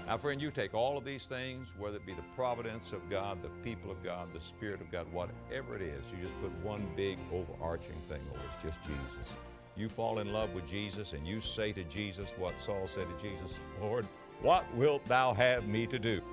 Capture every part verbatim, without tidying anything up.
Now, friend, you take all of these things, whether it be the providence of God, the people of God, the Spirit of God, whatever it is, you just put one big overarching thing over it. It's just Jesus. You fall in love with Jesus and you say to Jesus what Saul said to Jesus, Lord, what wilt thou have me to do?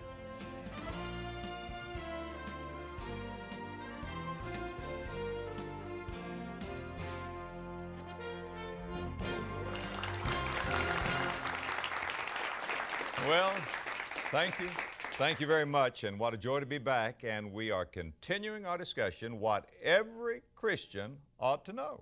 Well, thank you. Thank you very much, and what a joy to be back. And we are continuing our discussion, what every Christian ought to know.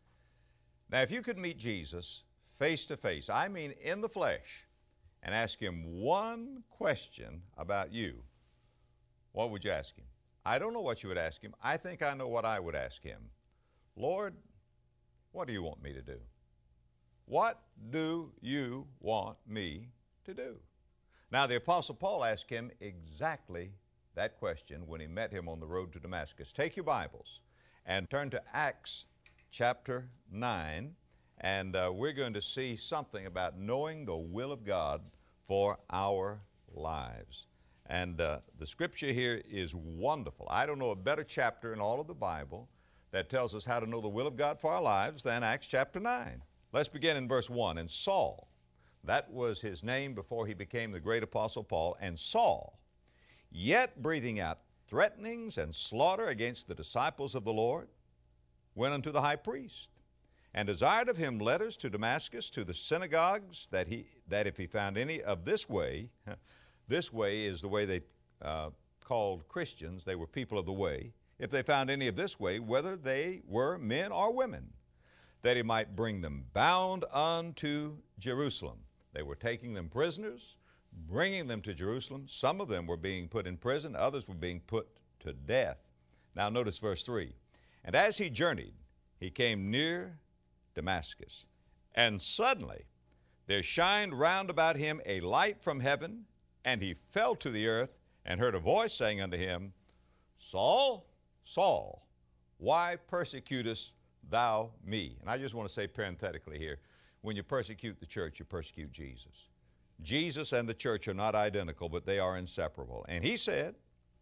Now, if you could meet Jesus face to face, I mean in the flesh, and ask Him one question about you, what would you ask Him? I don't know what you would ask Him. I think I know what I would ask Him. Lord, what do you want me to do? What do you want me to do? Now, the Apostle Paul asked him exactly that question when he met him on the road to Damascus. Take your Bibles and turn to Acts chapter nine, and uh, we're going to see something about knowing the will of God for our lives. And uh, the scripture here is wonderful. I don't know a better chapter in all of the Bible that tells us how to know the will of God for our lives than Acts chapter nine. Let's begin in verse one. And Saul, that was his name before he became the great apostle Paul, and Saul, yet breathing out threatenings and slaughter against the disciples of the Lord, went unto the high priest, and desired of him letters to Damascus, to the synagogues, that he that if he found any of this way, this way is the way they uh, called Christians, they were people of the way, if they found any of this way, whether they were men or women, that he might bring them bound unto Jerusalem. They were taking them prisoners, bringing them to Jerusalem. Some of them were being put in prison, others were being put to death. Now notice verse three. And as he journeyed, he came near Damascus, and suddenly there shined round about him a light from heaven, and he fell to the earth, and heard a voice saying unto him, Saul, Saul, why persecutest thou me? And I just want to say parenthetically here, when you persecute the church, you persecute Jesus. Jesus and the church are not identical, but they are inseparable. And he said,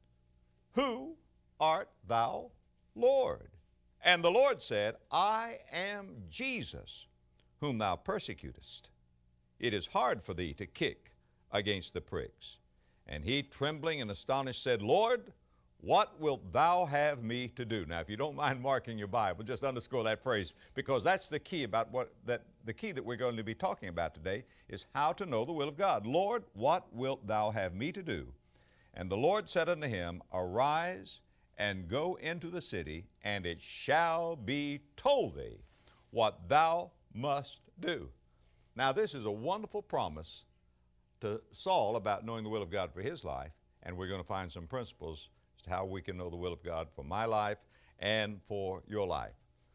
Who art thou, Lord? And the Lord said, I am Jesus, whom thou persecutest. It is hard for thee to kick against the pricks. And he, trembling and astonished, said, Lord, what wilt thou have me to do? Now, if you don't mind marking your Bible, just underscore that phrase, because that's the key about what that the key that we're going to be talking about today is how to know the will of God. Lord, what wilt thou have me to do? And the Lord said unto him, Arise and go into the city, and it shall be told thee what thou must do. Now, this is a wonderful promise to Saul about knowing the will of God for his life, and we're going to find some principles as to how we can know the will of God for my life and for your life.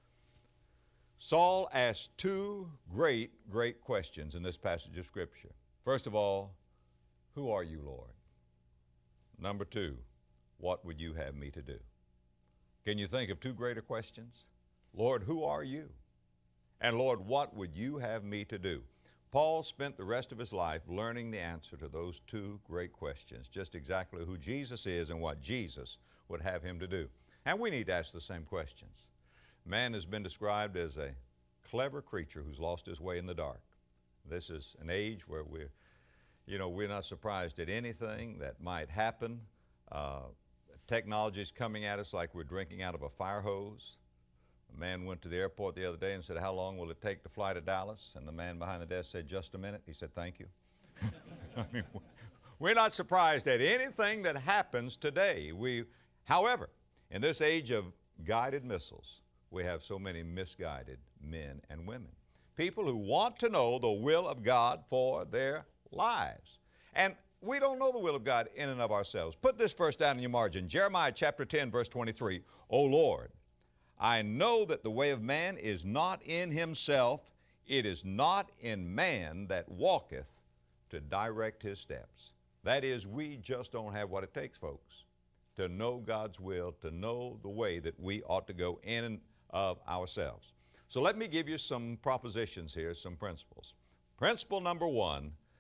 Saul asked two great, great questions in this passage of Scripture. First of all, who are you, Lord? Number two, what would you have me to do? Can you think of two greater questions? Lord, who are you? And Lord, what would you have me to do? Paul spent the rest of his life learning the answer to those two great questions, just exactly who Jesus is and what Jesus would have him to do. And we need to ask the same questions. Man has been described as a clever creature who's lost his way in the dark. This is an age where we're, you know, we're not surprised at anything that might happen. Uh, technology is coming at us like we're drinking out of a fire hose. A man went to the airport the other day and said, how long will it take to fly to Dallas? And the man behind the desk said, just a minute. He said, thank you. I mean, we're not surprised at anything that happens today. We, however, in this age of guided missiles, we have so many misguided men and women. People who want to know the will of God for their lives. And we don't know the will of God in and of ourselves. Put this verse down in your margin. Jeremiah chapter ten, verse twenty-three. O Lord, I know that the way of man is not in himself. It is not in man that walketh to direct his steps. That is, we just don't have what it takes, folks, to know God's will, to know the way that we ought to go in and of ourselves. So let me give you some propositions here, some principles. Principle number one,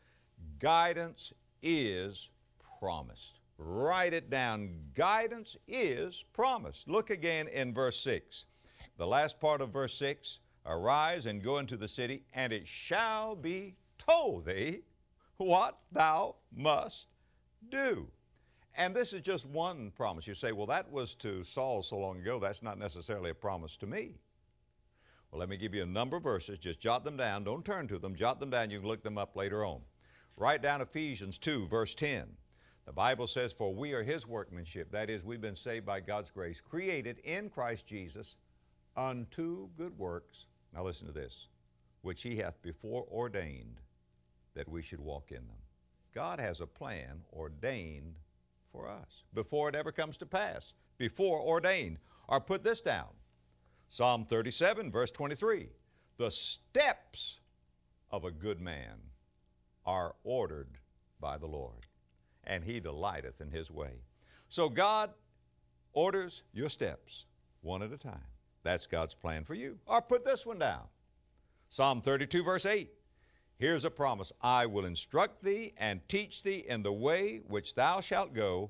guidance is promised. Write it down. Guidance is promised. Look again in verse six. The last part of verse six, arise and go into the city, and it shall be told thee what thou must do. And this is just one promise. You say, well, that was to Saul so long ago. That's not necessarily a promise to me. Well, let me give you a number of verses. Just jot them down. Don't turn to them. Jot them down. You can look them up later on. Write down Ephesians two, verse ten. The Bible says, for we are His workmanship. That is, we've been saved by God's grace, created in Christ Jesus unto good works. Now listen to this. Which He hath before ordained that we should walk in them. God has a plan ordained for us before it ever comes to pass. Before ordained. Or put this down. Psalm thirty-seven, verse twenty-three. The steps of a good man are ordered by the Lord, and He delighteth in His way. So God orders your steps one at a time. That's God's plan for you. Or put this one down. Psalm thirty-two, verse eight. Here's a promise. I will instruct thee and teach thee in the way which thou shalt go.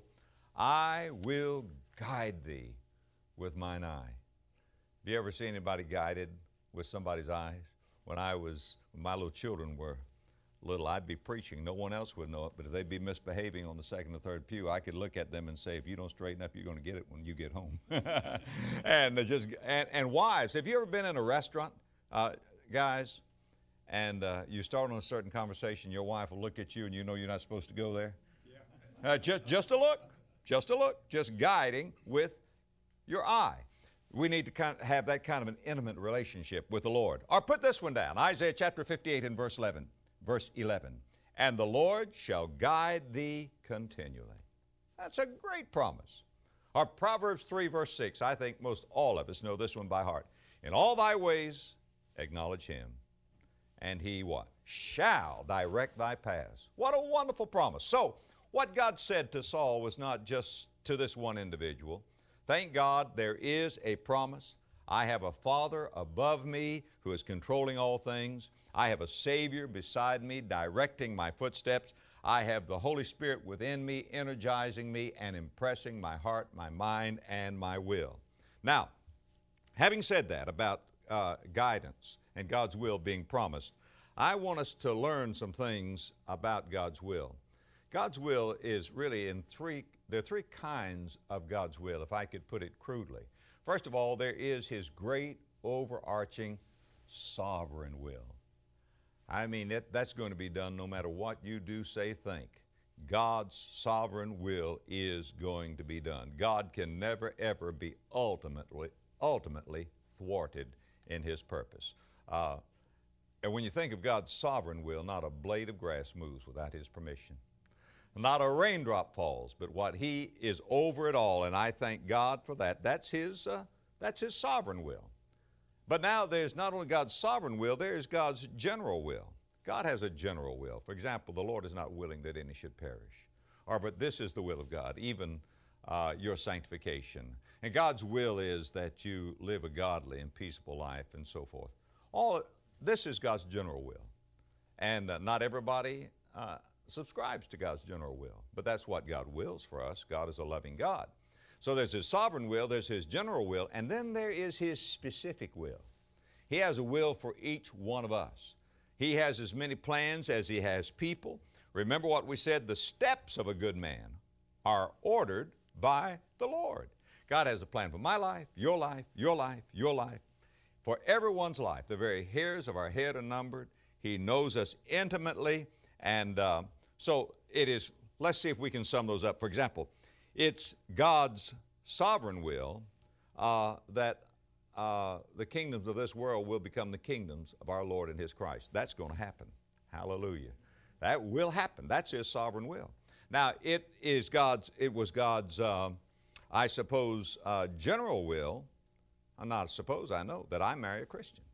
I will guide thee with mine eye. Have you ever seen anybody guided with somebody's eyes? When I was, when my little children were little, I'd be preaching. No one else would know it, but if they'd be misbehaving on the second or third pew, I could look at them and say, if you don't straighten up, you're going to get it when you get home. and just and, and wives, have you ever been in a restaurant, uh, guys, and uh, you start on a certain conversation, your wife will look at you and you know you're not supposed to go there? Yeah. Uh, just, just a look, just a look, just guiding with your eye. We need to kind of have that kind of an intimate relationship with the Lord. Or put this one down, Isaiah chapter fifty-eight and verse eleven. Verse eleven, and the Lord shall guide thee continually. That's a great promise. Or Proverbs three, verse six. I think most all of us know this one by heart. In all thy ways acknowledge Him, and He what? Shall direct thy paths. What a wonderful promise. So, what God said to Saul was not just to this one individual. Thank God there is a promise. I have a Father above me who is controlling all things. I have a Savior beside me directing my footsteps. I have the Holy Spirit within me energizing me and impressing my heart, my mind, and my will. Now, having said that about uh, guidance and God's will being promised, I want us to learn some things about God's will. God's will is really in three, there are three kinds of God's will, if I could put it crudely. First of all, there is His great overarching sovereign will. I mean, it, that's going to be done no matter what you do, say, think. God's sovereign will is going to be done. God can never, ever be ultimately, ultimately thwarted in His purpose. Uh, and when you think of God's sovereign will, not a blade of grass moves without His permission. Not a raindrop falls, but what He is over it all, and I thank God for that. That's His, uh, that's His sovereign will. But now there's not only God's sovereign will, there's God's general will. God has a general will. For example, the Lord is not willing that any should perish. Or, but this is the will of God, even uh, your sanctification. And God's will is that you live a godly and peaceable life and so forth. All this is God's general will. And uh, not everybody uh, subscribes to God's general will, but that's what God wills for us. God is a loving God. So there's His sovereign will, there's His general will, and then there is His specific will. He has a will for each one of us. He has as many plans as He has people. Remember what we said, the steps of a good man are ordered by the Lord. God has a plan for my life, your life, your life, your life, for everyone's life. The very hairs of our head are numbered. He knows us intimately, and uh, so it is, let's see if we can sum those up. For example, it's God's sovereign will uh, that uh, the kingdoms of this world will become the kingdoms of our Lord and His Christ. That's going to happen. Hallelujah. That will happen. That's His sovereign will. Now, it is God's, it was God's, uh, I suppose, uh, general will, I'm not suppose, I know, that I marry a Christian.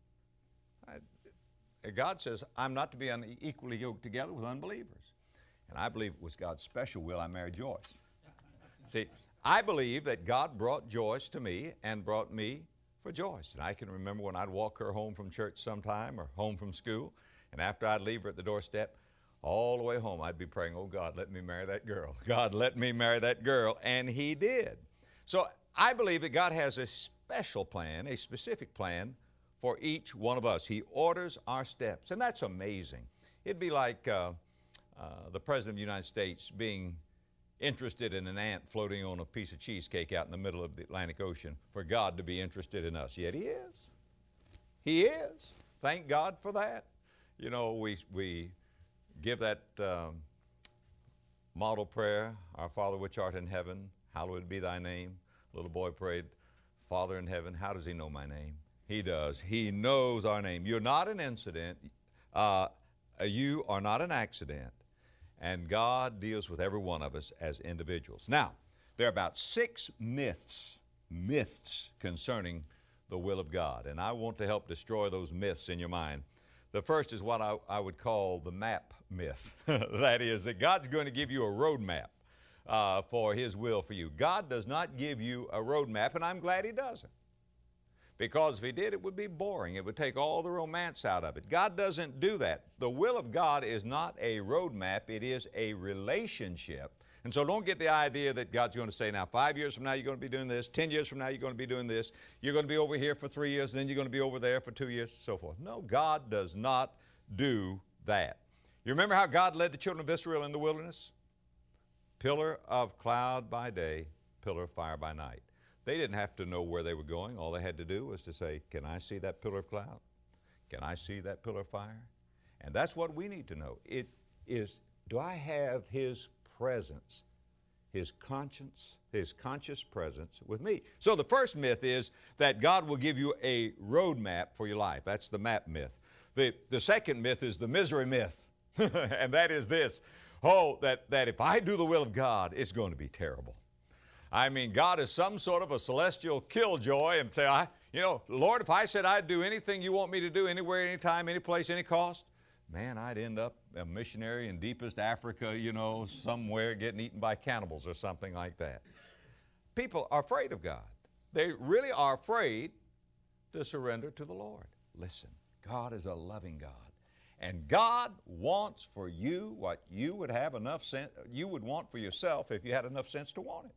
I, God says, I'm not to be unequally yoked together with unbelievers. And I believe it was God's special will I married Joyce. See, I believe that God brought Joyce to me and brought me for Joyce. And I can remember when I'd walk her home from church sometime or home from school, and after I'd leave her at the doorstep, all the way home, I'd be praying, oh God, let me marry that girl. God, let me marry that girl. And He did. So I believe that God has a special plan, a specific plan for each one of us. He orders our steps, and that's amazing. It'd be like uh, uh, the President of the United States being interested in an ant floating on a piece of cheesecake out in the middle of the Atlantic Ocean, for God to be interested in us. Yet He is. He is. Thank God for that. You know, we, we give that um, model prayer, Our Father which art in heaven, hallowed be thy name. Little boy prayed, Father in heaven, how does He know my name? He does. He knows our name. You're not an incident. Uh, you are not an accident. And God deals with every one of us as individuals. Now, there are about six myths, myths concerning the will of God. And I want to help destroy those myths in your mind. The first is what I, I would call the map myth. That is, that God's going to give you a road map uh, for His will for you. God does not give you a road map, and I'm glad He doesn't. Because if He did, it would be boring. It would take all the romance out of it. God doesn't do that. The will of God is not a road map. It is a relationship. And so don't get the idea that God's going to say, now five years from now you're going to be doing this, ten years from now you're going to be doing this, you're going to be over here for three years, and then you're going to be over there for two years, and so forth. No, God does not do that. You remember how God led the children of Israel in the wilderness? Pillar of cloud by day, pillar of fire by night. They didn't have to know where they were going. All they had to do was to say, can I see that pillar of cloud? Can I see that pillar of fire? And that's what we need to know. It is, do I have His presence, His conscience, His conscious presence with me? So the first myth is that God will give you a road map for your life. That's the map myth. The, the second myth is the misery myth. And that is this, oh, that, that if I do the will of God, it's going to be terrible. I mean, God is some sort of a celestial killjoy and say, I, you know, Lord, if I said I'd do anything you want me to do, anywhere, anytime, any place, any cost, man, I'd end up a missionary in deepest Africa, you know, somewhere getting eaten by cannibals or something like that. People are afraid of God. They really are afraid to surrender to the Lord. Listen, God is a loving God. And God wants for you what you would have enough sense, you would want for yourself if you had enough sense to want it.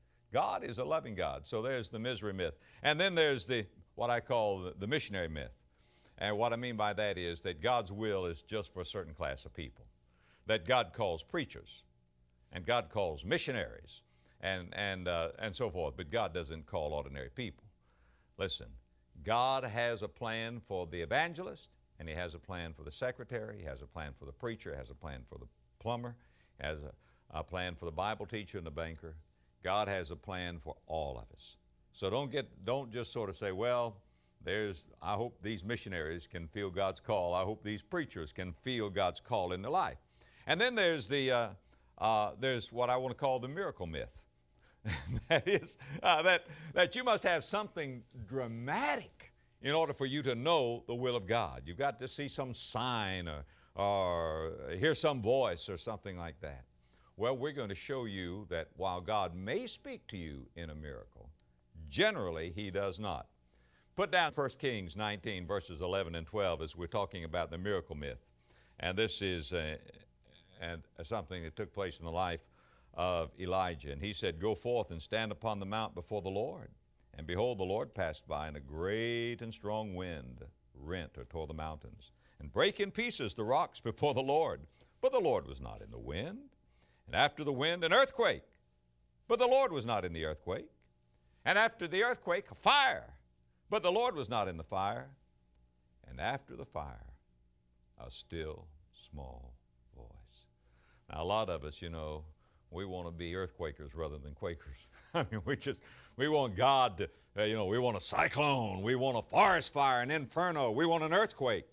God is a loving God. So there's the misery myth. And then there's the, what I call the, the missionary myth. And what I mean by that is that God's will is just for a certain class of people. That God calls preachers, and God calls missionaries, and, and, uh, and so forth. But God doesn't call ordinary people. Listen, God has a plan for the evangelist, and He has a plan for the secretary, He has a plan for the preacher, He has a plan for the plumber, He has a, a plan for the Bible teacher and the banker. God has a plan for all of us. So don't get, don't just sort of say, well, there's, I hope these missionaries can feel God's call. I hope these preachers can feel God's call in their life. And then there's the, uh, uh, there's what I want to call the miracle myth. That is, uh, that, that you must have something dramatic in order for you to know the will of God. You've got to see some sign or, or hear some voice or something like that. Well, we're going to show you that while God may speak to you in a miracle, generally He does not. Put down First Kings nineteen, verses eleven and twelve, as we're talking about the miracle myth. And this is uh, and something that took place in the life of Elijah. And he said, go forth and stand upon the mount before the Lord. And behold, the Lord passed by, and a great and strong wind rent or tore the mountains, and brake in pieces the rocks before the Lord. But the Lord was not in the wind. And after the wind, an earthquake. But the Lord was not in the earthquake. And after the earthquake, a fire. But the Lord was not in the fire. And after the fire, a still small voice. Now, a lot of us, you know, we want to be earthquakers rather than Quakers. I mean, we just, we want God to, uh, you know, we want a cyclone. We want a forest fire, an inferno. We want an earthquake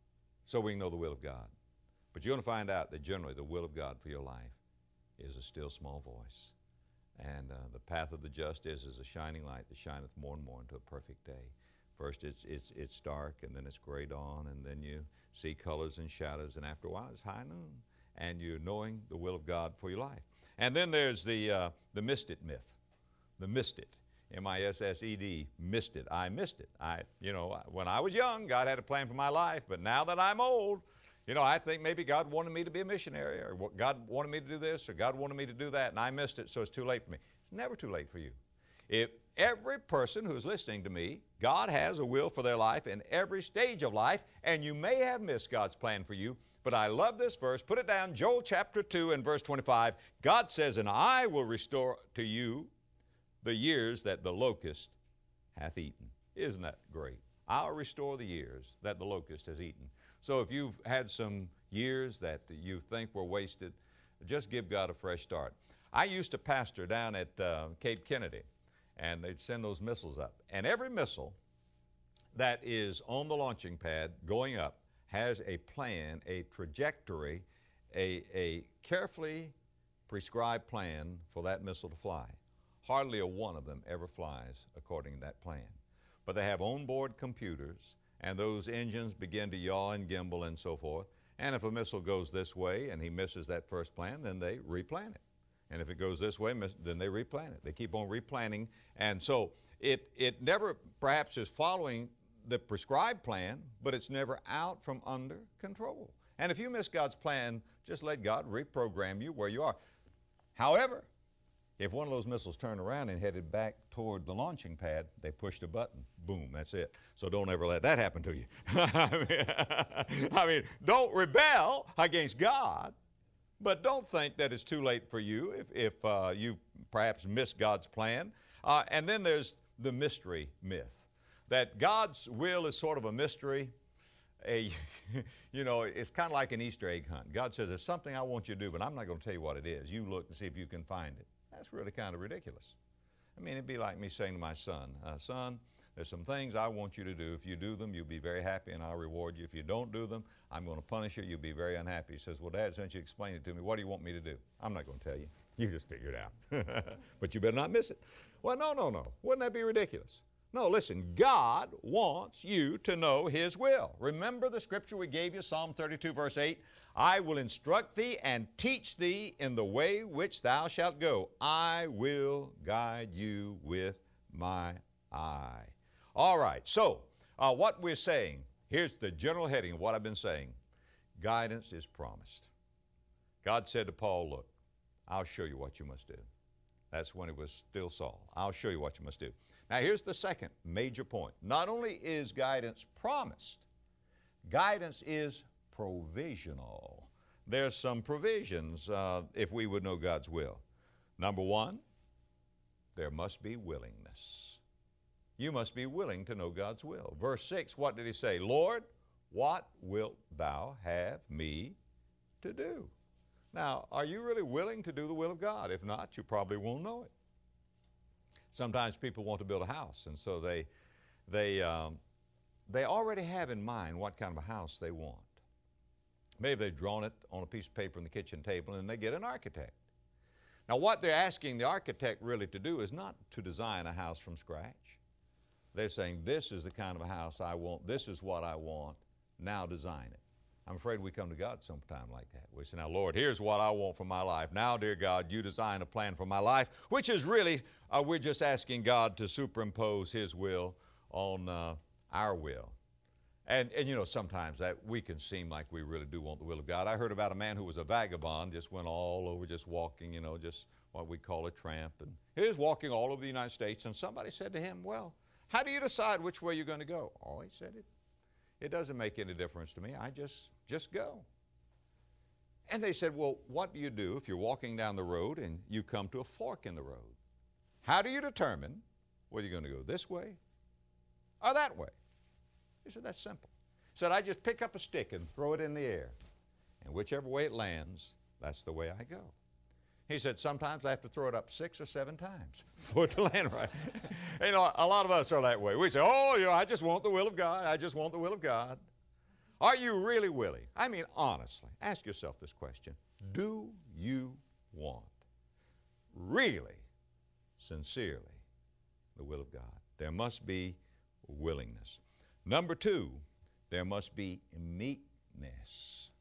so we can know the will of God. But you're going to find out that generally the will of God for your life is a still small voice. And uh, the path of the just is as a shining light that shineth more and more into a perfect day. First it's, it's, it's dark, and then it's gray dawn, and then you see colors and shadows, and after a while it's high noon, and you're knowing the will of God for your life. And then there's the, uh, the missed it myth, the missed it, M I S S E D, missed it. I missed it. I, you know, when I was young, God had a plan for my life, but now that I'm old, You know, I think maybe God wanted me to be a missionary, or what- God wanted me to do this, or God wanted me to do that, and I missed it, so it's too late for me. It's never too late for you. If every person who's listening to me, God has a will for their life in every stage of life, and you may have missed God's plan for you, but I love this verse. Put it down, Joel chapter two and verse twenty-five. God says, and I will restore to you the years that the locust hath eaten. Isn't that great? I'll restore the years that the locust has eaten. So if you've had some years that you think were wasted, just give God a fresh start. I used to pastor down at uh, Cape Kennedy, and they'd send those missiles up. And every missile that is on the launching pad going up has a plan, a trajectory, a, a carefully prescribed plan for that missile to fly. Hardly a one of them ever flies according to that plan. But they have onboard computers, and those engines begin to yaw and gimbal and so forth. And if a missile goes this way and he misses that first plan, then they replan it. And if it goes this way, then they replan it. They keep on replanning. And so it, it never perhaps is following the prescribed plan, but it's never out from under control. And if you miss God's plan, just let God reprogram you where you are. However, if one of those missiles turned around and headed back toward the launching pad, they pushed a button, boom, that's it. So don't ever let that happen to you. I, mean, I mean, don't rebel against God, but don't think that it's too late for you if, if uh, you perhaps missed God's plan. Uh, and then there's the mystery myth, that God's will is sort of a mystery. A, you know, it's kind of like an Easter egg hunt. God says, there's something I want you to do, but I'm not going to tell you what it is. You look and see if you can find it. That's really kind of ridiculous. I mean, it'd be like me saying to my son, uh, son, there's some things I want you to do. If you do them, you'll be very happy and I'll reward you. If you don't do them, I'm going to punish you. You'll be very unhappy. He says, well, Dad, since you explained it to me, what do you want me to do? I'm not going to tell you. You just figure it out. But you better not miss it. Well, no, no, no. Wouldn't that be ridiculous? No, listen, God wants you to know His will. Remember the scripture we gave you, Psalm thirty-two, verse eight? I will instruct thee and teach thee in the way which thou shalt go. I will guide you with my eye. All right, so uh, what we're saying, here's the general heading of what I've been saying. Guidance is promised. God said to Paul, look, I'll show you what you must do. That's when it was still Saul. I'll show you what you must do. Now here's the second major point. Not only is guidance promised, guidance is provisional. There's some provisions uh, if we would know God's will. Number one, there must be willingness. You must be willing to know God's will. Verse six, what did he say? Lord, what wilt thou have me to do? Now, are you really willing to do the will of God? If not, you probably won't know it. Sometimes people want to build a house, and so they, they, um, they already have in mind what kind of a house they want. Maybe they've drawn it on a piece of paper on the kitchen table, and they get an architect. Now, what they're asking the architect really to do is not to design a house from scratch. They're saying, this is the kind of a house I want, this is what I want, now design it. I'm afraid we come to God sometime like that. We say, now, Lord, here's what I want for my life. Now, dear God, you design a plan for my life, which is really, uh, we're just asking God to superimpose His will on uh, our will. And, and, you know, sometimes that we can seem like we really do want the will of God. I heard about a man who was a vagabond, just went all over, just walking, you know, just what we call a tramp. And he was walking all over the United States, and somebody said to him, well, how do you decide which way you're going to go? Oh, he said, it, it doesn't make any difference to me. I just, just go. And they said, well, what do you do if you're walking down the road and you come to a fork in the road? How do you determine whether you're going to go this way or that way? He said, that's simple. He said, I just pick up a stick and throw it in the air, and whichever way it lands, that's the way I go. He said, sometimes I have to throw it up six or seven times for it to land right. You know, a lot of us are that way. We say, oh, yeah, I just want the will of God. I just want the will of God. Are you really willing? I mean, honestly, ask yourself this question. Do you want, really, sincerely, the will of God? There must be willingness. Number two, there must be meekness.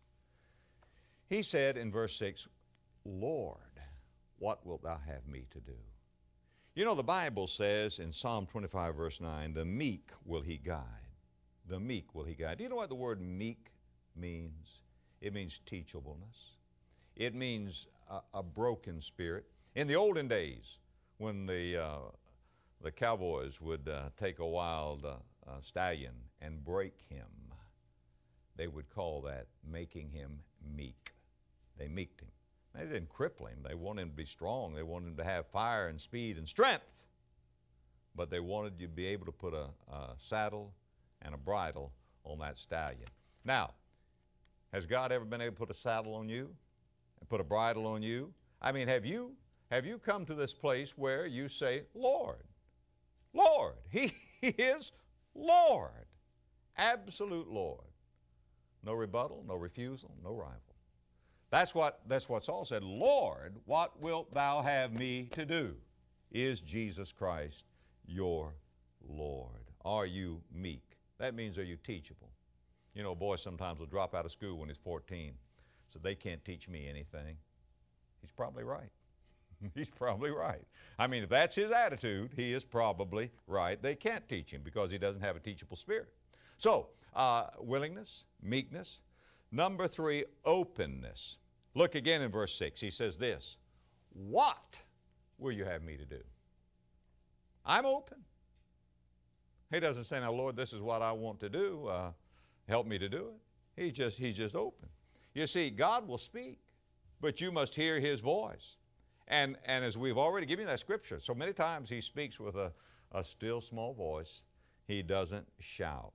He said in verse six, Lord, what wilt thou have me to do? You know, the Bible says in Psalm twenty-five, verse nine, the meek will He guide. The meek will He guide. Do you know what the word meek means? It means teachableness. It means a, a broken spirit. In the olden days, when the, uh, the cowboys would uh, take a wild uh, uh, stallion and break him, they would call that making him meek. They meeked him. They didn't cripple him. They wanted him to be strong. They wanted him to have fire and speed and strength. But they wanted you to be able to put a, a saddle and a bridle on that stallion. Now, has God ever been able to put a saddle on you and put a bridle on you? I mean, have you, have you come to this place where you say, Lord, Lord, He is Lord, absolute Lord. No rebuttal, no refusal, no rival. That's what, that's what Saul said. Lord, what wilt thou have me to do? Is Jesus Christ your Lord? Are you meek? That means, are you teachable? You know, a boy sometimes will drop out of school when he's fourteen, so they can't teach me anything. He's probably right. He's probably right. I mean, if that's his attitude, he is probably right. They can't teach him because he doesn't have a teachable spirit. So, uh, willingness, meekness. Number three, openness. Look again in verse six. He says this, what will you have me to do? I'm open. He doesn't say, now, Lord, this is what I want to do. Uh, help me to do it. He's just, he's just open. You see, God will speak, but you must hear His voice. And, and as we've already given you that scripture, so many times He speaks with a, a still small voice. He doesn't shout.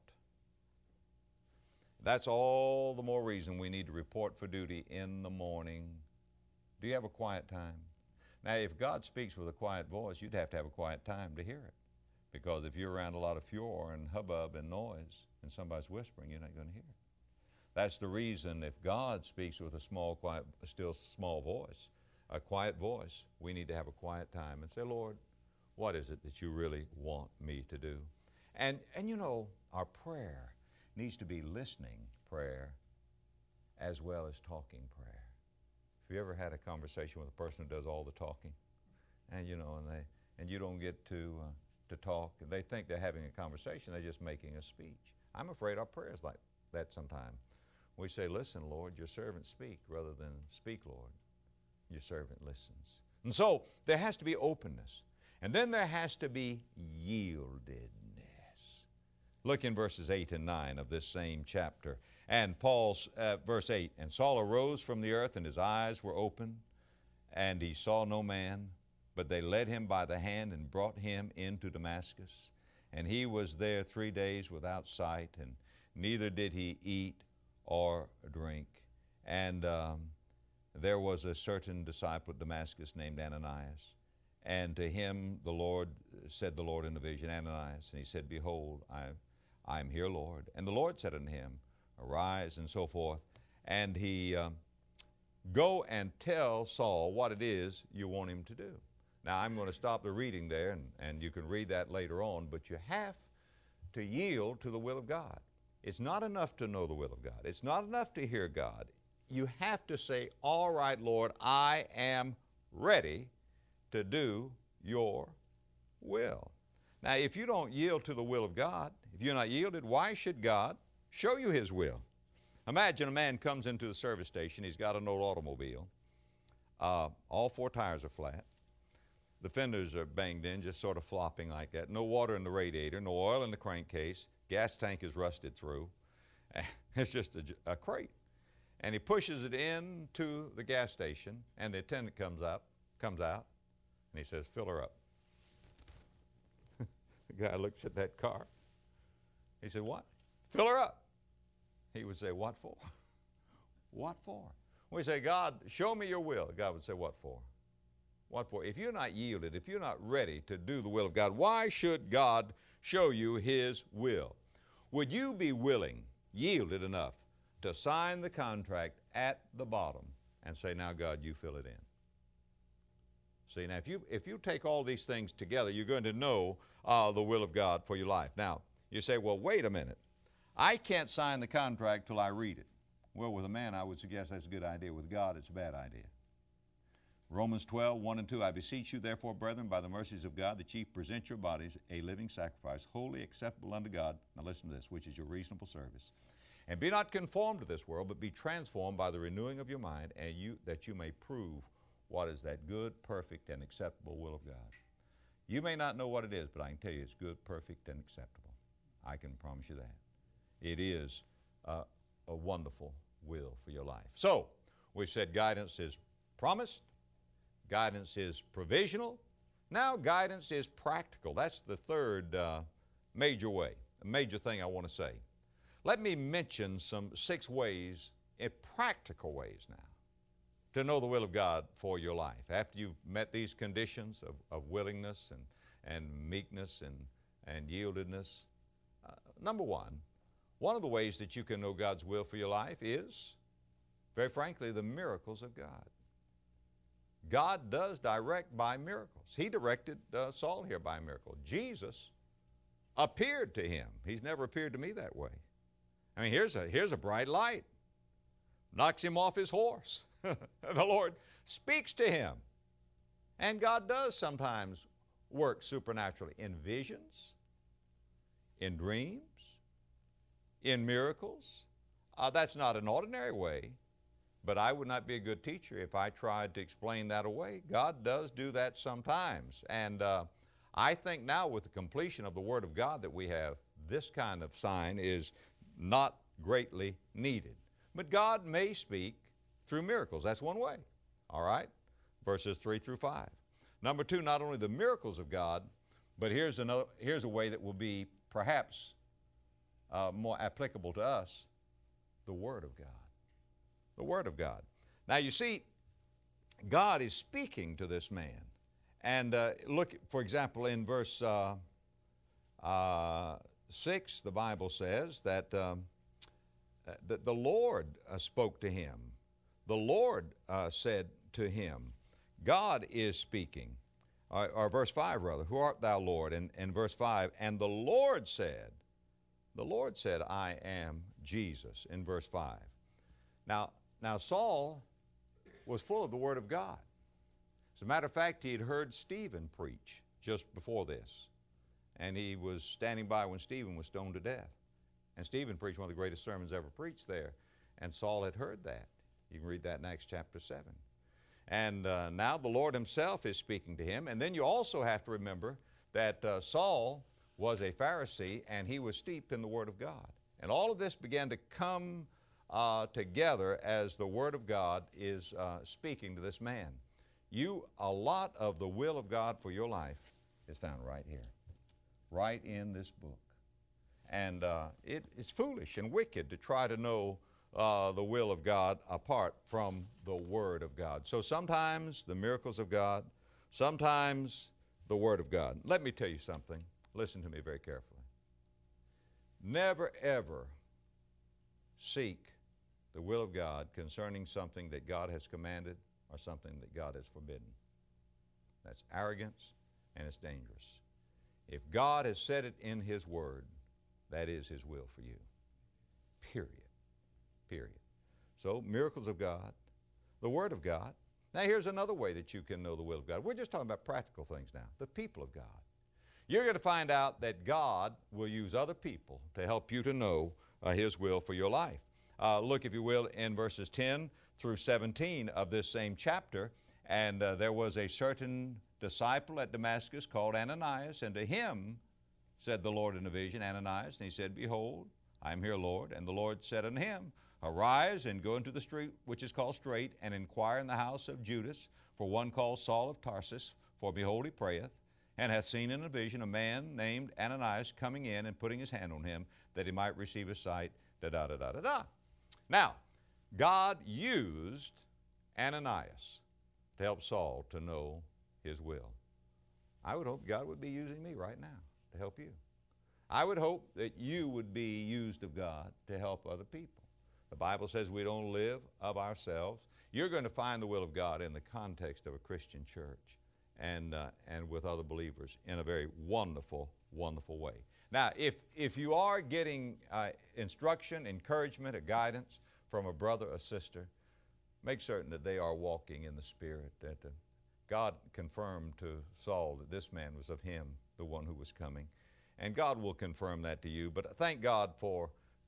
That's all the more reason we need to report for duty in the morning. Do you have a quiet time? Now, if God speaks with a quiet voice, you'd have to have a quiet time to hear it. Because if you're around a lot of furor and hubbub and noise and somebody's whispering, you're not going to hear it. That's the reason if God speaks with a small, quiet, a still small voice, a quiet voice, we need to have a quiet time and say, Lord, what is it that you really want me to do? And, and you know, our prayer needs to be listening prayer as well as talking prayer. Have you ever had a conversation with a person who does all the talking? And you know, and they and you don't get to uh, to talk. They think they're having a conversation, they're just making a speech. I'm afraid our prayer is like that sometimes. We say, listen, Lord, your servant speak, rather than speak, Lord, your servant listens. And so there has to be openness. And then there has to be yieldedness. Look in verses eight and nine of this same chapter. And Paul's, uh, verse eight, and Saul arose from the earth, and his eyes were open, and he saw no man, but they led him by the hand and brought him into Damascus. And he was there three days without sight, and neither did he eat or drink. And um, there was a certain disciple at Damascus named Ananias. And to him the Lord, said the Lord in a vision, Ananias. And he said, behold, I, I am here, Lord. And the Lord said unto him, arise, and so forth. And he, um, go and tell Saul what it is you want him to do. Now, I'm going to stop the reading there, and, and you can read that later on, but you have to yield to the will of God. It's not enough to know the will of God. It's not enough to hear God. You have to say, all right, Lord, I am ready to do your will. Now, if you don't yield to the will of God, if you're not yielded, why should God show you His will? Imagine a man comes into the service station. He's got an old automobile. Uh, all four tires are flat. The fenders are banged in, just sort of flopping like that. No water in the radiator, no oil in the crankcase. Gas tank is rusted through. It's just a, a crate. And he pushes it into the gas station, and the attendant comes up, comes out, and he says, fill her up. The guy looks at that car. He said, what? Fill her up. He would say, what for? What for? We say, God, show me your will. God would say, what for? What for? If you're not yielded, if you're not ready to do the will of God, why should God show you His will? Would you be willing, yielded enough, to sign the contract at the bottom and say, now God, you fill it in? See, now if you, if you take all these things together, you're going to know uh, the will of God for your life. Now, you say, well, wait a minute. I can't sign the contract till I read it. Well, with a man, I would suggest that's a good idea. With God, it's a bad idea. Romans twelve, one and two, I beseech you, therefore, brethren, by the mercies of God, that ye present your bodies a living sacrifice, wholly acceptable unto God. Now listen to this, which is your reasonable service. And be not conformed to this world, but be transformed by the renewing of your mind, and you, that you may prove what is that good, perfect, and acceptable will of God. You may not know what it is, but I can tell you it's good, perfect, and acceptable. I can promise you that. It is uh, a wonderful will for your life. So, we've said guidance is promised, guidance is provisional, now guidance is practical. That's the third uh, major way, a major thing I want to say. Let me mention some six ways, in practical ways now, to know the will of God for your life. After you've met these conditions of, of willingness and, and meekness and, and yieldedness. Uh, number one, one of the ways that you can know God's will for your life is, very frankly, the miracles of God. God does direct by miracles. He directed uh, Saul here by a miracle. Jesus appeared to him. He's never appeared to me that way. I mean, here's a, here's a bright light. Knocks him off his horse. The Lord speaks to him. And God does sometimes work supernaturally in visions, in dreams, in miracles. Uh, that's not an ordinary way, but I would not be a good teacher if I tried to explain that away. God does do that sometimes. And uh, I think now with the completion of the Word of God that we have, this kind of sign is not greatly needed. But God may speak through miracles. That's one way, all right? Verses three through five. Number two, not only the miracles of God, but here's, another, here's a way that will be perhaps uh, more applicable to us, the Word of God. The Word of God. Now you see, God is speaking to this man. And uh, look, for example, in verse uh, uh, six, the Bible says that, um, that the Lord uh, spoke to him. The Lord uh, said to him, God is speaking. Or, or verse five rather, who art thou, Lord? And, and verse five, and the Lord said, the Lord said, I am Jesus, in verse five. Now, now Saul was full of the Word of God. As a matter of fact, he had heard Stephen preach just before this. And he was standing by when Stephen was stoned to death. And Stephen preached one of the greatest sermons ever preached there. And Saul had heard that. You can read that in Acts chapter seven. And uh, now the Lord himself is speaking to him. And then you also have to remember that uh, Saul was a Pharisee and he was steeped in the Word of God. And all of this began to come uh, together as the Word of God is uh, speaking to this man. You, a lot of the will of God for your life is found right here, right in this book. And uh, it, it's foolish and wicked to try to know uh, the will of God apart from the Word of God. So sometimes the miracles of God, sometimes the Word of God. Let me tell you something. Listen to me very carefully. Never ever seek the will of God concerning something that God has commanded or something that God has forbidden. That's arrogance and it's dangerous. If God has said it in His Word, that is His will for you. Period. Period. So, miracles of God, the Word of God. Now here's another way that you can know the will of God. We're just talking about practical things now. The people of God. You're going to find out that God will use other people to help you to know uh, His will for your life. Uh, look, if you will, in verses ten through seventeen of this same chapter. And uh, there was a certain disciple at Damascus called Ananias, and to him said the Lord in a vision, Ananias, and he said, Behold, I am here, Lord. And the Lord said unto him, Arise and go into the street which is called Straight, and inquire in the house of Judas for one called Saul of Tarsus, for behold, he prayeth, and hath seen in a vision a man named Ananias coming in and putting his hand on him, that he might receive his sight, da-da-da-da-da-da. Now, God used Ananias to help Saul to know His will. I would hope God would be using me right now to help you. I would hope that you would be used of God to help other people. The Bible says we don't live of ourselves. You're going to find the will of God in the context of a Christian church and, uh, and with other believers in a very wonderful, wonderful way. Now, if, if you are getting uh, instruction, encouragement, or guidance from a brother or sister, make certain that they are walking in the Spirit, that uh, God confirmed to Saul that this man was of Him, the one who was coming. And God will confirm that to you. But thank God for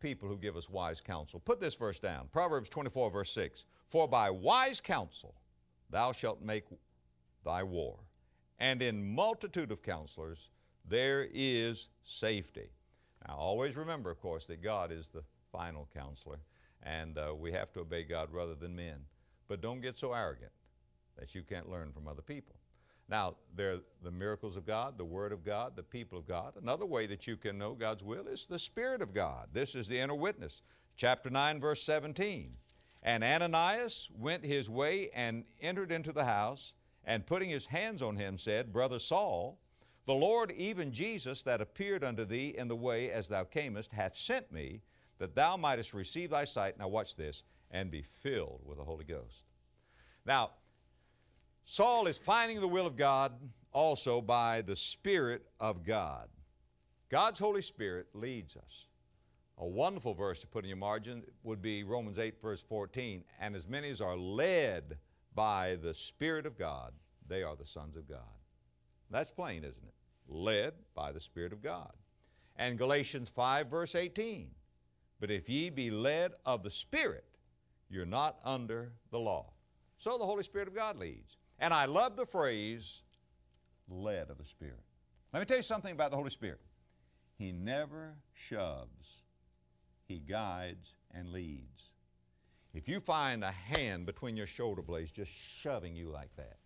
people who give us wise counsel. Put this verse down, Proverbs twenty-four, verse six. For by wise counsel thou shalt make thy war, and in multitude of counselors there is safety. Now always remember, of course, that God is the final counselor, and uh, we have to obey God rather than men. But don't get so arrogant that you can't learn from other people. Now, there are the miracles of God, the Word of God, the people of God. Another way that you can know God's will is the Spirit of God. This is the inner witness. Chapter nine, verse seventeen. And Ananias went his way and entered into the house, and putting his hands on him said, Brother Saul, the Lord, even Jesus, that appeared unto thee in the way as thou camest, hath sent me, that thou mightest receive thy sight, now watch this, and be filled with the Holy Ghost. Now, Saul is finding the will of God also by the Spirit of God. God's Holy Spirit leads us. A wonderful verse to put in your margin would be Romans eight, verse fourteen. And as many as are led by the Spirit of God, they are the sons of God. That's plain, isn't it? Led by the Spirit of God. And Galatians five, verse eighteen. But if ye be led of the Spirit, you're not under the law. So the Holy Spirit of God leads. And I love the phrase, led of the Spirit. Let me tell you something about the Holy Spirit. He never shoves. He guides and leads. If you find a hand between your shoulder blades just shoving you like that,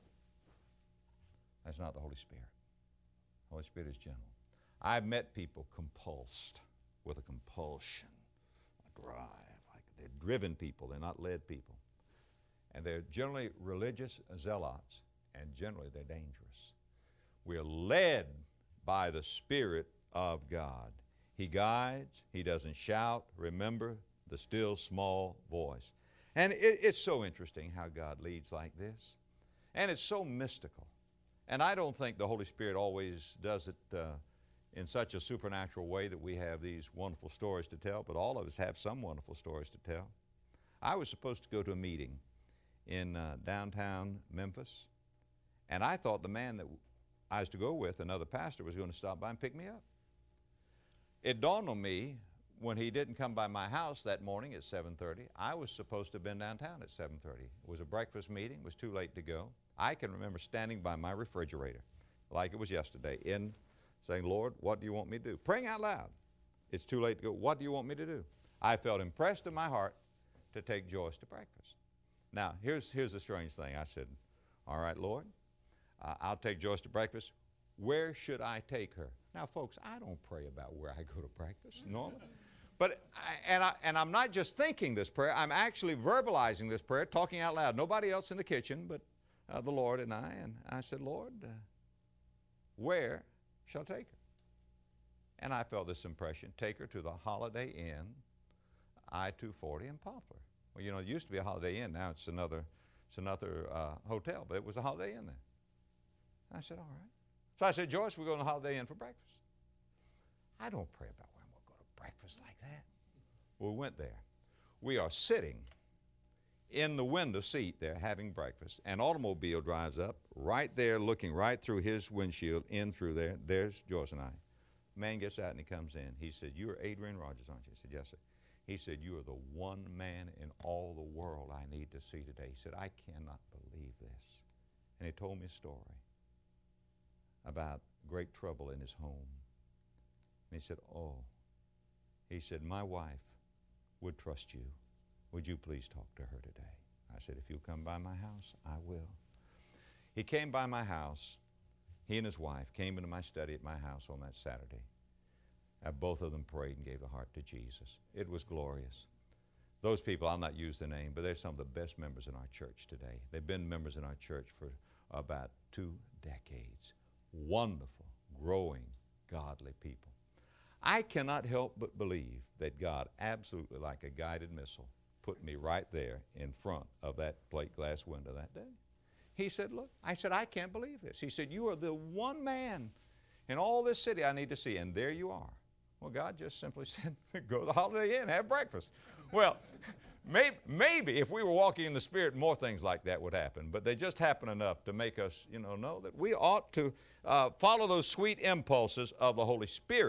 that's not the Holy Spirit. The Holy Spirit is gentle. I've met people compulsed with a compulsion, a drive, like they're driven people, they're not led people. And they're generally religious zealots, and generally they're dangerous. We're led by the Spirit of God. He guides, He doesn't shout. Remember the still small voice. And it, it's so interesting how God leads like this. And it's so mystical. And I don't think the Holy Spirit always does it uh, in such a supernatural way that we have these wonderful stories to tell, but all of us have some wonderful stories to tell. I was supposed to go to a meeting in uh, downtown Memphis, and I thought the man that I was to go with, another pastor, was going to stop by and pick me up. It dawned on me when he didn't come by my house that morning at seven thirty, I was supposed to have been downtown at seven thirty. It was a breakfast meeting, it was too late to go. I can remember standing by my refrigerator like it was yesterday in saying, Lord, what do you want me to do? Praying out loud. It's too late to go. What do you want me to do? I felt impressed in my heart to take Joyce to breakfast. Now, here's, here's the strange thing. I said, all right, Lord, uh, I'll take Joyce to breakfast. Where should I take her? Now, folks, I don't pray about where I go to breakfast normally. But, I, and, I, and I'm not just thinking this prayer, I'm actually verbalizing this prayer, talking out loud. Nobody else in the kitchen but uh, the Lord and I. And I said, Lord, uh, where shall I take her? And I felt this impression, take her to the Holiday Inn, I two forty in Poplar. Well, you know, it used to be a Holiday Inn. Now it's another, it's another uh, hotel, but it was a Holiday Inn there. I said, all right. So I said, Joyce, we're going to Holiday Inn for breakfast. I don't pray about where I'm going to go to breakfast like that. Well, we went there. We are sitting in the window seat there having breakfast. An automobile drives up right there, looking right through his windshield, in through there. There's Joyce and I. Man gets out and he comes in. He said, you are Adrian Rogers, aren't you? I said, yes, sir. He said, you are the one man in all the world I need to see today. He said, I cannot believe this. And he told me a story about great trouble in his home. And he said, oh, he said, my wife would trust you. Would you please talk to her today? I said, if you'll come by my house, I will. He came by my house. He and his wife came into my study at my house on that Saturday. Uh, both of them prayed and gave their heart to Jesus. It was glorious. Those people, I'll not use their name, but they're some of the best members in our church today. They've been members in our church for about two decades. Wonderful, growing, godly people. I cannot help but believe that God, absolutely like a guided missile, put me right there in front of that plate glass window that day. He said, look, I said, I can't believe this. He said, you are the one man in all this city I need to see, and there you are. Well, God just simply said, go to the Holiday Inn, have breakfast. Well, maybe, maybe if we were walking in the Spirit, more things like that would happen, but they just happen enough to make us, you know, know that we ought to uh, follow those sweet impulses of the Holy Spirit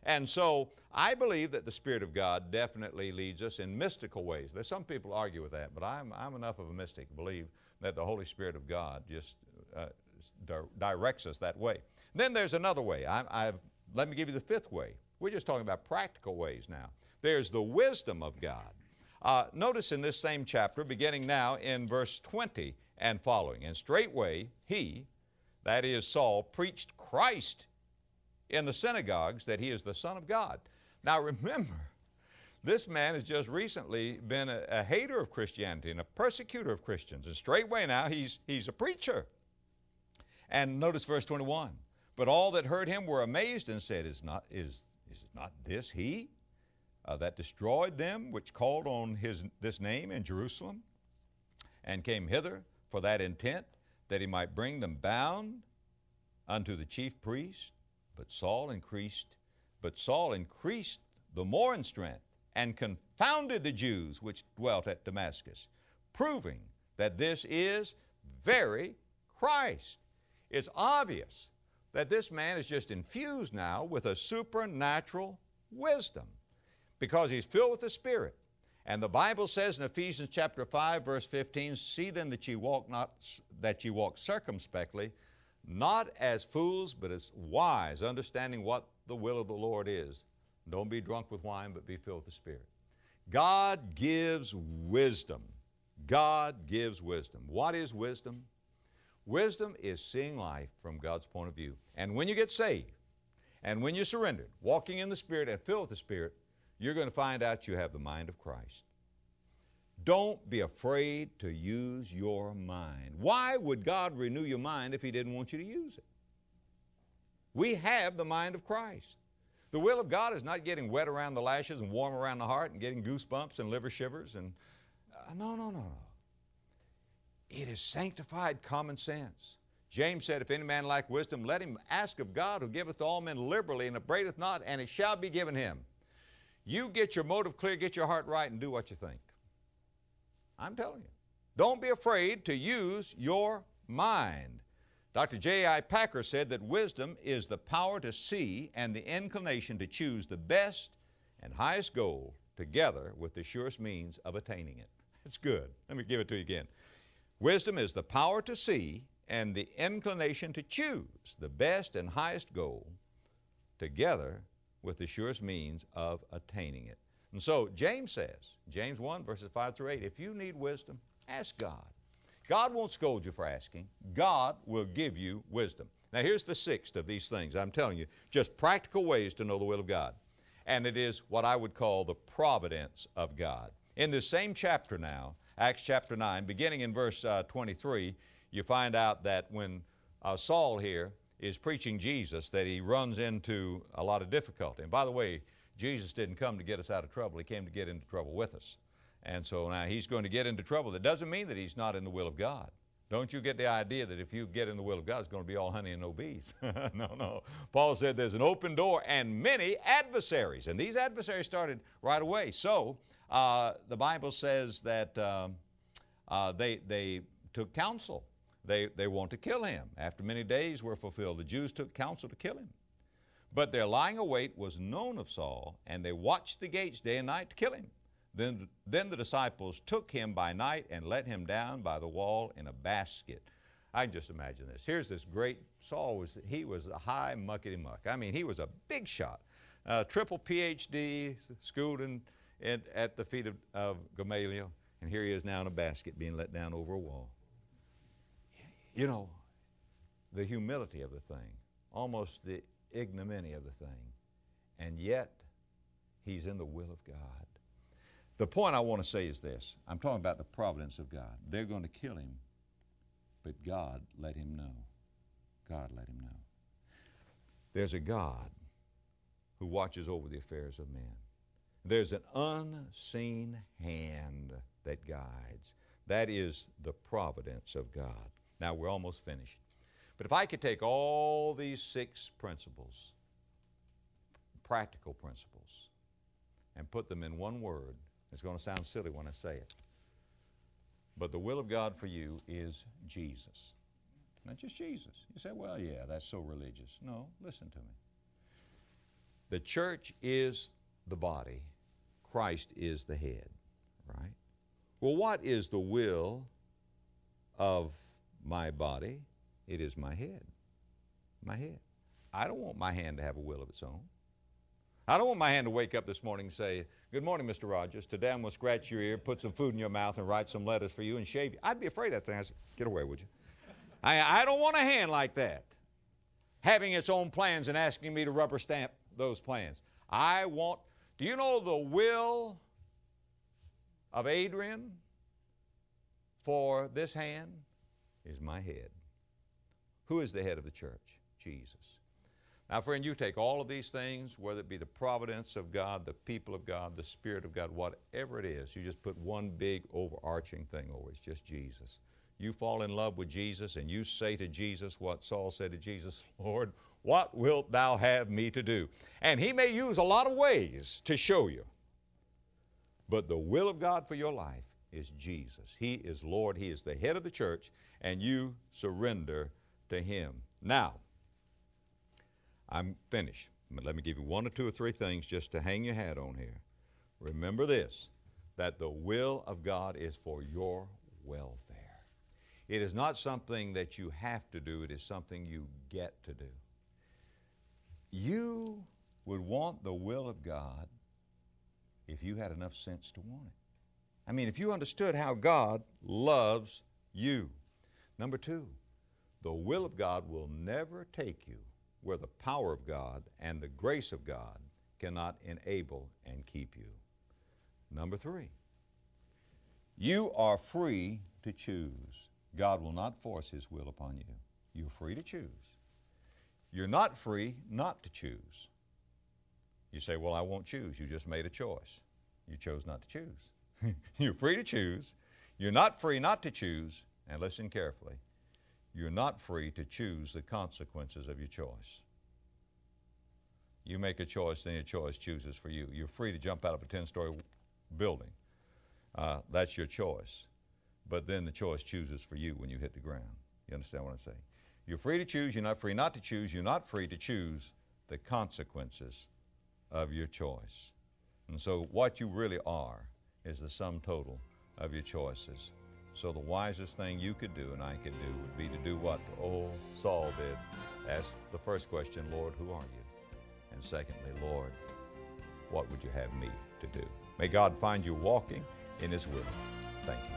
And so I believe that the Spirit of God definitely leads us in mystical ways. There's some people argue with that, but I'm, I'm enough of a mystic to believe that the Holy Spirit of God just uh, di- directs us that way. Then there's another way. I, I've, let me give you the fifth way. We're just talking about practical ways now. There's the wisdom of God. Uh, notice in this same chapter, beginning now in verse twenty and following, and straightway he, that is Saul, preached Christ in the synagogues, that he is the Son of God. Now remember, this man has just recently been a, a hater of Christianity and a persecutor of Christians, and straightway now he's, he's a preacher. And notice verse twenty-one, but all that heard him were amazed and said, is not, is, is not this he uh, that destroyed them which called on his, this name in Jerusalem, and came hither for that intent, that he might bring them bound unto the chief priest? But Saul increased, but Saul increased the more in strength, and confounded the Jews which dwelt at Damascus, proving that this is very Christ. It's obvious that this man is just infused now with a supernatural wisdom, because he's filled with the Spirit. And the Bible says in Ephesians chapter five, verse fifteen, see then that ye walk not, that ye walk circumspectly, not as fools, but as wise, understanding what the will of the Lord is. Don't be drunk with wine, but be filled with the Spirit. God gives wisdom. God gives wisdom. What is wisdom? Wisdom is seeing life from God's point of view. And when you get saved, and when you're surrendered, walking in the Spirit and filled with the Spirit, you're going to find out you have the mind of Christ. Don't be afraid to use your mind. Why would God renew your mind if He didn't want you to use it? We have the mind of Christ. The will of God is not getting wet around the lashes and warm around the heart and getting goosebumps and liver shivers. And uh, no, no, no, no. It is sanctified common sense. James said, if any man lack wisdom, let him ask of God, who giveth to all men liberally and upbraideth not, and it shall be given him. You get your motive clear, get your heart right, and do what you think. I'm telling you. Don't be afraid to use your mind. Doctor J I Packer said that wisdom is the power to see and the inclination to choose the best and highest goal together with the surest means of attaining it. It's good. Let me give it to you again. Wisdom is the power to see and the inclination to choose the best and highest goal together with the surest means of attaining it. And so James says, James one, verses five through eight, if you need wisdom, ask God. God won't scold you for asking. God will give you wisdom. Now here's the sixth of these things. I'm telling you, just practical ways to know the will of God. And it is what I would call the providence of God. In this same chapter now, Acts chapter nine, beginning in verse uh, twenty-three, you find out that when uh, Saul here is preaching Jesus, that he runs into a lot of difficulty. And by the way, Jesus didn't come to get us out of trouble. He came to get into trouble with us. And so now he's going to get into trouble. That doesn't mean that he's not in the will of God. Don't you get the idea that if you get in the will of God, it's going to be all honey and no bees. No, no. Paul said there's an open door and many adversaries. And these adversaries started right away. So uh, the Bible says that um, uh, they, they took counsel. They, they want to kill him. After many days were fulfilled, the Jews took counsel to kill him. But their lying await was known of Saul, and they watched the gates day and night to kill him. Then, then the disciples took him by night and let him down by the wall in a basket. I can just imagine this. Here's this great Saul. Was, he was a high muckety muck. I mean, he was a big shot. Uh, triple P H D, schooled in, in, at the feet of, of Gamaliel. And here he is now in a basket being let down over a wall. You know, the humility of the thing, almost the ignominy of the thing, and yet he's in the will of God. The point I want to say is this. I'm talking about the providence of God. They're going to kill him, but God let him know. God let him know. There's a God who watches over the affairs of men. There's an unseen hand that guides. That is the providence of God. Now we're almost finished. But if I could take all these six principles, practical principles, and put them in one word, it's going to sound silly when I say it, but the will of God for you is Jesus. Not just Jesus. You say, well, yeah, that's so religious. No, listen to me. The church is the body. Christ is the head, right? Well, what is the will of my body? It is my head. My head. I don't want my hand to have a will of its own. I don't want my hand to wake up this morning and say, good morning, Mister Rogers. Today I'm going to scratch your ear, put some food in your mouth, and write some letters for you and shave you. I'd be afraid of that thing. I'd say, get away, would you? I, I don't want a hand like that, having its own plans and asking me to rubber stamp those plans. I want, do you know the will of Adrian for this hand is my head. Who is the head of the church? Jesus. Now, friend, you take all of these things, whether it be the providence of God, the people of God, the Spirit of God, whatever it is, you just put one big overarching thing over it. It's just Jesus. You fall in love with Jesus and you say to Jesus what Saul said to Jesus, Lord, what wilt thou have me to do? And he may use a lot of ways to show you. But the will of God for your life is Jesus. He is Lord. He is the head of the church, and you surrender to Him. Now, I'm finished. Let me give you one or two or three things just to hang your hat on here. Remember this, that the will of God is for your welfare. It is not something that you have to do. It is something you get to do. You would want the will of God if you had enough sense to want it. I mean, if you understood how God loves you. Number two, the will of God will never take you where the power of God and the grace of God cannot enable and keep you. Number three, you are free to choose. God will not force His will upon you. You're free to choose. You're not free not to choose. You say, well, I won't choose. You just made a choice. You chose not to choose. You're free to choose. You're not free not to choose. And listen carefully. You're not free to choose the consequences of your choice. You make a choice, then your choice chooses for you. You're free to jump out of a ten-story building. Uh, that's your choice. But then the choice chooses for you when you hit the ground. You understand what I'm saying? You're free to choose. You're not free not to choose. You're not free to choose the consequences of your choice. And so what you really are is the sum total of your choices. So the wisest thing you could do and I could do would be to do what old Saul did. Ask the first question, Lord, who are you? And secondly, Lord, what would you have me to do? May God find you walking in His will. Thank you.